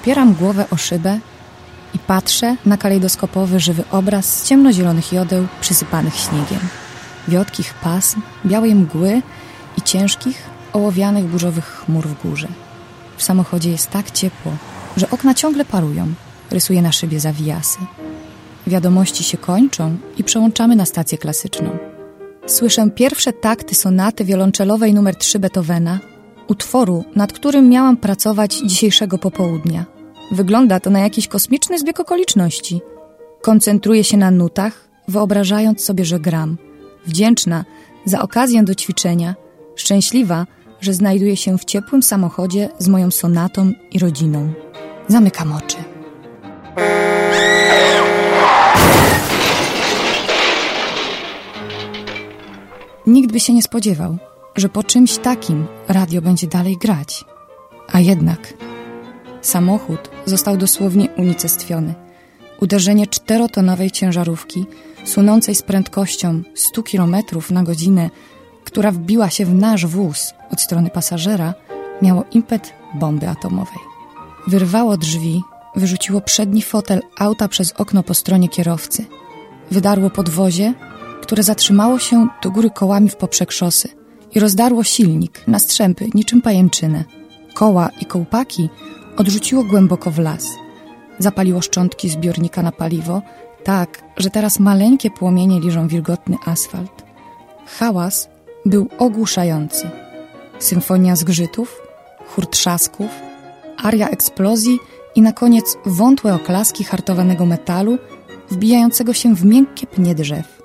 Opieram głowę o szybę i patrzę na kalejdoskopowy, żywy obraz z ciemnozielonych jodeł przysypanych śniegiem, wiotkich pasm, białej mgły i ciężkich, ołowianych burzowych chmur w górze. W samochodzie jest tak ciepło, że okna ciągle parują. Rysuję na szybie zawijasy. Wiadomości się kończą i przełączamy na stację klasyczną. Słyszę pierwsze takty sonaty wiolonczelowej nr 3 Beethovena, utworu, nad którym miałam pracować dzisiejszego popołudnia. Wygląda to na jakiś kosmiczny zbieg okoliczności. Koncentruję się na nutach, wyobrażając sobie, że gram. Wdzięczna za okazję do ćwiczenia, szczęśliwa, że znajduję się w ciepłym samochodzie z moją sonatą i rodziną. Zamykam oczy. Nikt by się nie spodziewał, że po czymś takim radio będzie dalej grać. A jednak samochód został dosłownie unicestwiony. Uderzenie 4-tonowej ciężarówki, sunącej z prędkością 100 km na godzinę, która wbiła się w nasz wóz od strony pasażera, miało impet bomby atomowej. Wyrwało drzwi, wyrzuciło przedni fotel auta przez okno po stronie kierowcy. Wydarło podwozie, które zatrzymało się do góry kołami w poprzek szosy i rozdarło silnik na strzępy niczym pajęczynę. Koła i kołpaki odrzuciło głęboko w las. Zapaliło szczątki zbiornika na paliwo, tak, że teraz maleńkie płomienie liżą wilgotny asfalt. Hałas był ogłuszający. Symfonia zgrzytów, chór trzasków, aria eksplozji i na koniec wątłe oklaski hartowanego metalu wbijającego się w miękkie pnie drzew.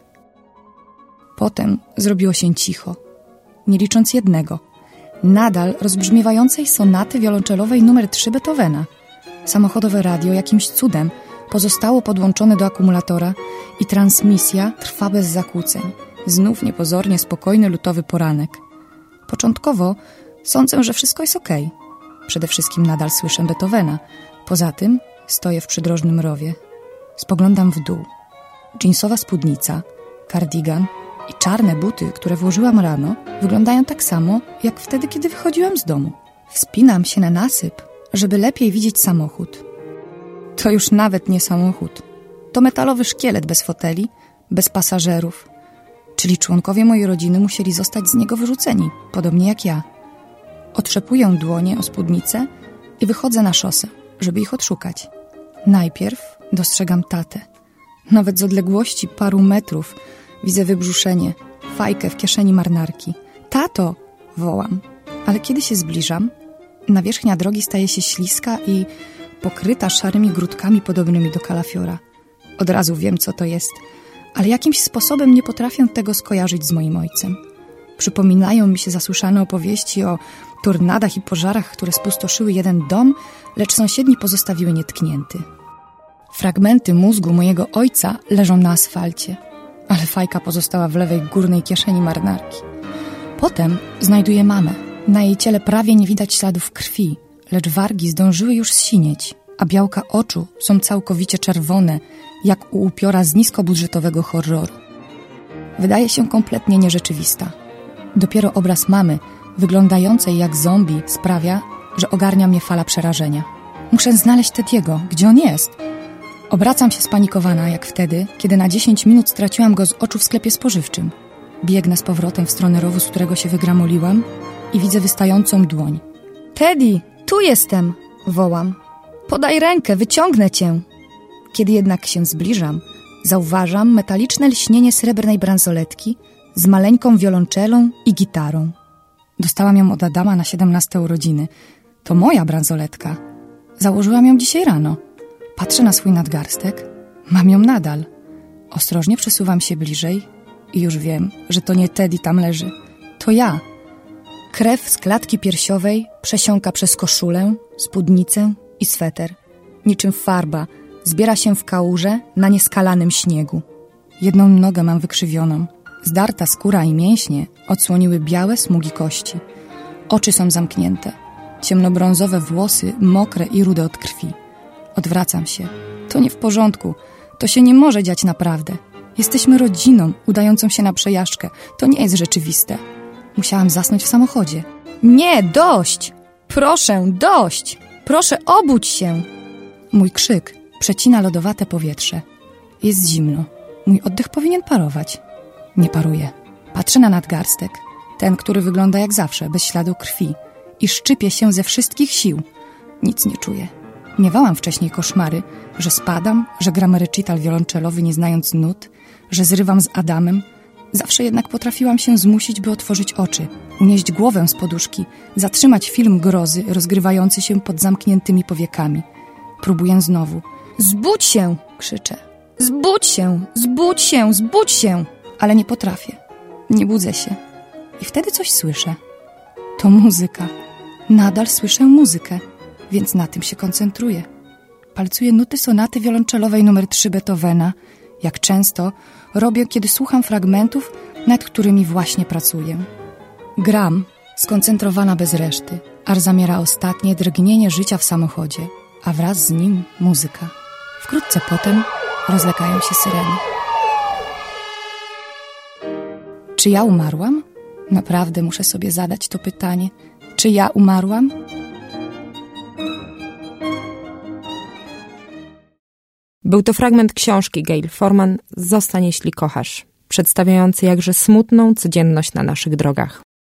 Potem zrobiło się cicho, nie licząc jednego, nadal rozbrzmiewającej sonaty wiolonczelowej nr 3 Beethovena. Samochodowe radio jakimś cudem pozostało podłączone do akumulatora i transmisja trwa bez zakłóceń. Znów niepozornie spokojny lutowy poranek. Początkowo sądzę, że wszystko jest okej. Przede wszystkim nadal słyszę Beethovena. Poza tym stoję w przydrożnym rowie. Spoglądam w dół. Dżinsowa spódnica, kardigan i czarne buty, które włożyłam rano, wyglądają tak samo, jak wtedy, kiedy wychodziłam z domu. Wspinam się na nasyp, żeby lepiej widzieć samochód. To już nawet nie samochód. To metalowy szkielet bez foteli, bez pasażerów. Czyli członkowie mojej rodziny musieli zostać z niego wyrzuceni, podobnie jak ja. Otrzepuję dłonie o spódnicę i wychodzę na szosę, żeby ich odszukać. Najpierw dostrzegam tatę. Nawet z odległości paru metrów widzę wybrzuszenie, fajkę w kieszeni marynarki. Tato! Wołam. Ale kiedy się zbliżam, nawierzchnia drogi staje się śliska i pokryta szarymi grudkami podobnymi do kalafiora. Od razu wiem, co to jest, ale jakimś sposobem nie potrafię tego skojarzyć z moim ojcem. Przypominają mi się zasłyszane opowieści o tornadach i pożarach, które spustoszyły jeden dom, lecz sąsiedni pozostawiły nietknięty. Fragmenty mózgu mojego ojca leżą na asfalcie, ale fajka pozostała w lewej górnej kieszeni marynarki. Potem znajduję mamę. Na jej ciele prawie nie widać śladów krwi, lecz wargi zdążyły już zsinieć, a białka oczu są całkowicie czerwone, jak u upiora z niskobudżetowego horroru. Wydaje się kompletnie nierzeczywista. Dopiero obraz mamy, wyglądającej jak zombie, sprawia, że ogarnia mnie fala przerażenia. Muszę znaleźć Tediego. Gdzie on jest? Obracam się spanikowana, jak wtedy, kiedy na 10 minut straciłam go z oczu w sklepie spożywczym. Biegnę z powrotem w stronę rowu, z którego się wygramoliłam i widzę wystającą dłoń. Teddy, tu jestem! Wołam. Podaj rękę, wyciągnę cię! Kiedy jednak się zbliżam, zauważam metaliczne lśnienie srebrnej bransoletki z maleńką wiolonczelą i gitarą. Dostałam ją od Adama na 17 urodziny. To moja bransoletka. Założyłam ją dzisiaj rano. Patrzę na swój nadgarstek. Mam ją nadal. Ostrożnie przesuwam się bliżej i już wiem, że to nie Teddy tam leży. To ja. Krew z klatki piersiowej przesiąka przez koszulę, spódnicę i sweter. Niczym farba zbiera się w kałuże na nieskalanym śniegu. Jedną nogę mam wykrzywioną. Zdarta skóra i mięśnie odsłoniły białe smugi kości. Oczy są zamknięte. Ciemnobrązowe włosy, mokre i rude od krwi. Odwracam się. To nie w porządku. To się nie może dziać naprawdę. Jesteśmy rodziną udającą się na przejażdżkę. To nie jest rzeczywiste. Musiałam zasnąć w samochodzie. Nie, dość! Proszę, dość! Proszę, obudź się! Mój krzyk przecina lodowate powietrze. Jest zimno. Mój oddech powinien parować. Nie paruje. Patrzę na nadgarstek. Ten, który wygląda jak zawsze, bez śladu krwi. I szczypie się ze wszystkich sił. Nic nie czuję. Miewałam wcześniej koszmary, że spadam, że gram recital wiolonczelowy nie znając nut, że zrywam z Adamem. Zawsze jednak potrafiłam się zmusić, by otworzyć oczy, unieść głowę z poduszki, zatrzymać film grozy rozgrywający się pod zamkniętymi powiekami. Próbuję znowu. Zbudź się! Krzyczę. Zbudź się! Zbudź się! Zbudź się! Ale nie potrafię. Nie budzę się. I wtedy coś słyszę. To muzyka. Nadal słyszę muzykę, więc na tym się koncentruję. Palcuję nuty sonaty wiolonczelowej nr 3 Beethovena, jak często robię, kiedy słucham fragmentów, nad którymi właśnie pracuję. Gram, skoncentrowana bez reszty, aż zamiera ostatnie drgnienie życia w samochodzie, a wraz z nim muzyka. Wkrótce potem rozlegają się syreny. Czy ja umarłam? Naprawdę muszę sobie zadać to pytanie. Czy ja umarłam? Był to fragment książki Gayle Forman „Zostań, jeśli kochasz”, przedstawiający jakże smutną codzienność na naszych drogach.